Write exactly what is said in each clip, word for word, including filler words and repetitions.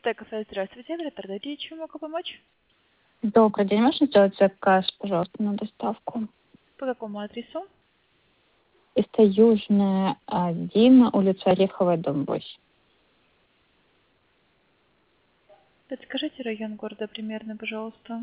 Стейк кафе, здравствуйте. Передайте, чем могу помочь? Добрый день. Можно сделать заказ, пожалуйста, на доставку? По какому адресу? Это Южная, один, улица Ореховая, дом восемь. Подскажите район города примерно, пожалуйста.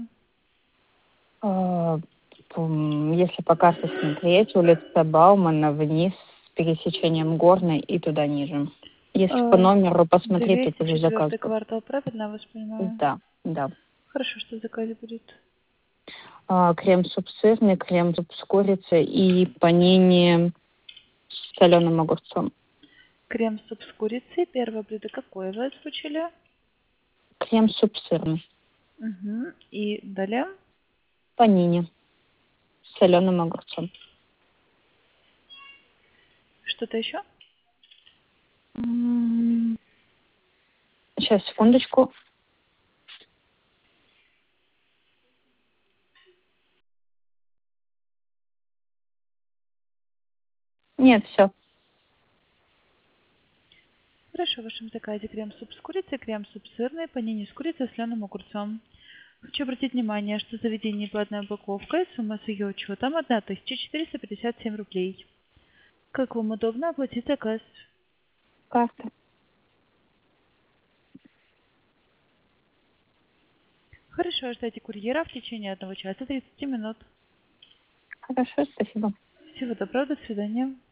А, м, Если по карте смотреть, улица Баумана вниз с пересечением Горной и туда ниже. Если по Э, номеру посмотреть, то двести тоже заказ четвёртый был. квартал, правильно я вас понимаю? Да, да. Хорошо, что в заказе будет. А, крем-суп сырный, крем-суп с курицей и панини с соленым огурцом. Крем-суп с курицей. Первое блюдо какое вы озвучили? Крем-суп сырный. Угу. И далее? Панини с соленым огурцом. Что-то еще? М, Сейчас, секундочку. Нет, все. Хорошо, в вашем заказе крем-суп с курицей, крем-суп сырный, панини с курицей, с соленым огурцом. Хочу обратить внимание, что заведение платная упаковка, и сумма с ее учетом одна тысяча четыреста пятьдесят семь рублей. Как вам удобно оплатить заказ? Карта. Хорошо, ждайте курьера в течение одного часа тридцати минут. Хорошо, спасибо. Всего доброго, до свидания.